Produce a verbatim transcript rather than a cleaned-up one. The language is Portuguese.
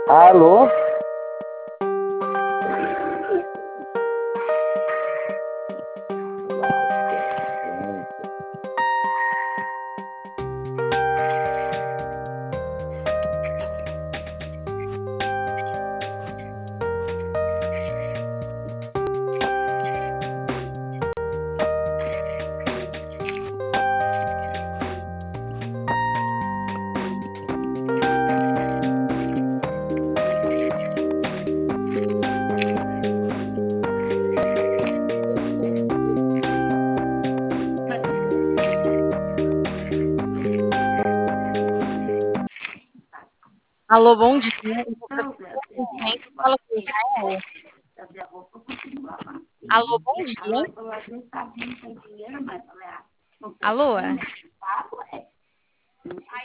Alô? Alô, bom dia. Infelizmente, fala com o Israel. Alô, bom dia. Alô, é?